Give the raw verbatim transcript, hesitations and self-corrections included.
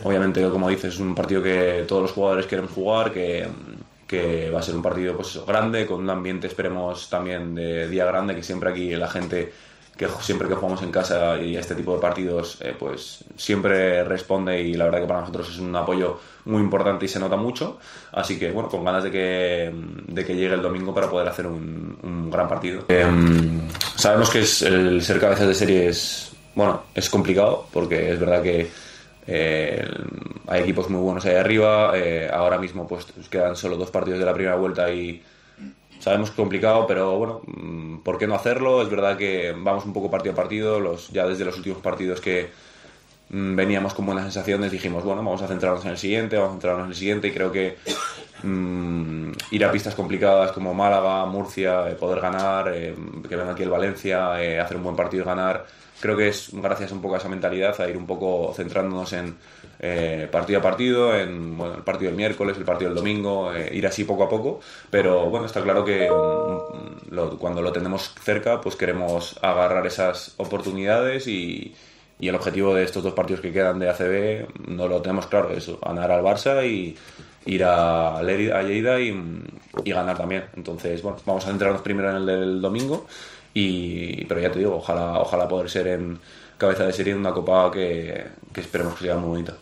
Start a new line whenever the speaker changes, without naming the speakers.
Obviamente, como dices, es un partido que todos los jugadores quieren jugar, que, que va a ser un partido pues eso, grande, con un ambiente, esperemos, también de día grande, que siempre aquí la gente, que siempre que jugamos en casa y este tipo de partidos, eh, pues siempre responde, y la verdad que para nosotros es un apoyo muy importante y se nota mucho. Así que, bueno, con ganas de que, de que llegue el domingo para poder hacer un, un gran partido. Eh, sabemos que es el ser cabezas de serie es, bueno, es complicado, porque es verdad que Eh, hay equipos muy buenos ahí arriba. Eh, ahora mismo pues quedan solo dos partidos de la primera vuelta y sabemos que es complicado, pero bueno, ¿por qué no hacerlo? Es verdad que vamos un poco partido a partido. Los, ya desde los últimos partidos que mmm, veníamos con buenas sensaciones, dijimos, bueno, vamos a centrarnos en el siguiente, vamos a centrarnos en el siguiente, y creo que mmm, ir a pistas complicadas como Málaga, Murcia, eh, poder ganar, eh, que venga aquí el Valencia, eh, hacer un buen partido y ganar. Creo que es gracias un poco a esa mentalidad, a ir un poco centrándonos en eh, partido a partido, en bueno, el partido del miércoles, el partido del domingo, eh, ir así poco a poco. Pero bueno, está claro que um, lo, cuando lo tenemos cerca, pues queremos agarrar esas oportunidades, y, y el objetivo de estos dos partidos que quedan de A C B no lo tenemos claro, es ganar al Barça y ir a Lleida, a Lleida y, y ganar también. Entonces, bueno, vamos a centrarnos primero en el del domingo. Y, pero ya te digo, ojalá, ojalá poder ser en cabeza de serie en una copa que, que esperemos que sea muy bonita.